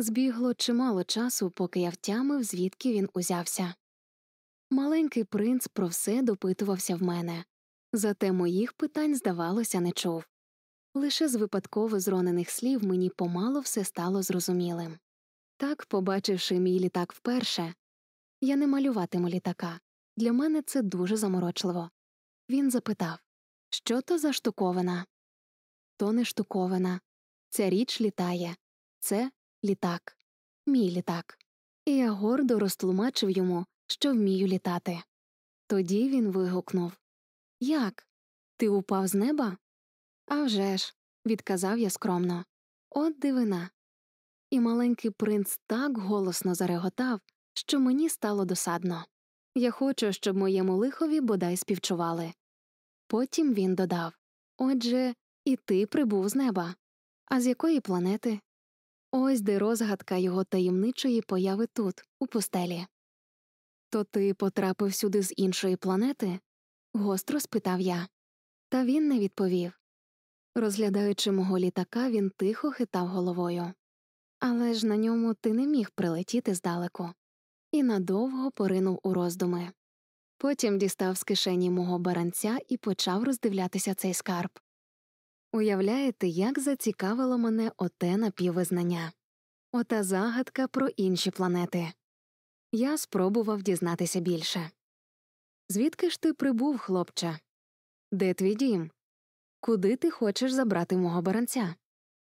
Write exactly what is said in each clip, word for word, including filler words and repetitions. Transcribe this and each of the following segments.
Збігло чимало часу, поки я втямив, звідки він узявся. Маленький принц про все допитувався в мене, зате моїх питань, здавалося, не чув. Лише з випадково зронених слів мені помало все стало зрозумілим. Так, побачивши мій літак вперше, я не малюватиму літака. Для мене це дуже заморочливо. Він запитав, що то за штуковина? То не штуковина. Ця річ літає. Це літак. Мій літак. І я гордо розтлумачив йому, що вмію літати. Тоді він вигукнув: «Як? Ти упав з неба?» «А вже ж», – відказав я скромно. «От дивина». І маленький принц так голосно зареготав, що мені стало досадно. Я хочу, щоб моєму лихові бодай співчували. Потім він додав: «Отже, і ти прибув з неба. А з якої планети?» Ось де розгадка його таємничої появи тут, у пустелі. «То ти потрапив сюди з іншої планети?» – гостро спитав я. Та він не відповів. Розглядаючи мого літака, він тихо хитав головою. «Але ж на ньому ти не міг прилетіти здалеку». І надовго поринув у роздуми. Потім дістав з кишені мого баранця і почав роздивлятися цей скарб. Уявляєте, як зацікавило мене оте напіввизнання? Ота загадка про інші планети. Я спробував дізнатися більше. «Звідки ж ти прибув, хлопче? Де твій дім? Куди ти хочеш забрати мого баранця?»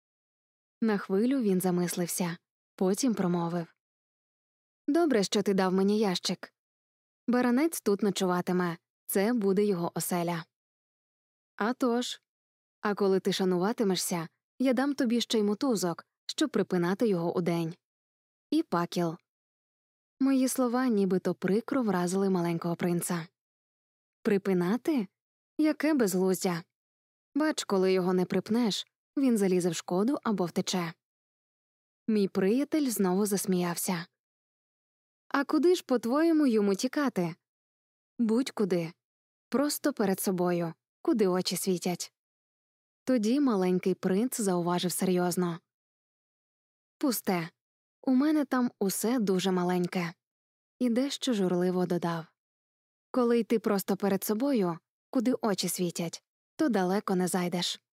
На хвилю він замислився, потім промовив: «Добре, що ти дав мені ящик. Баранець тут ночуватиме, це буде його оселя. А тож, а коли ти шануватимешся, я дам тобі ще й мотузок, щоб припинати його удень. І пакіл». Мої слова нібито прикро вразили маленького принца. «Припинати? Яке безглуздя! Бач, коли його не припнеш, він залізе в шкоду або втече». Мій приятель знову засміявся. «А куди ж, по-твоєму, йому тікати?» «Будь-куди. Просто перед собою, куди очі світять». Тоді маленький принц зауважив серйозно: «Пусте. У мене там усе дуже маленьке». І дещо журливо додав: «Коли йти просто перед собою, куди очі світять, то далеко не зайдеш».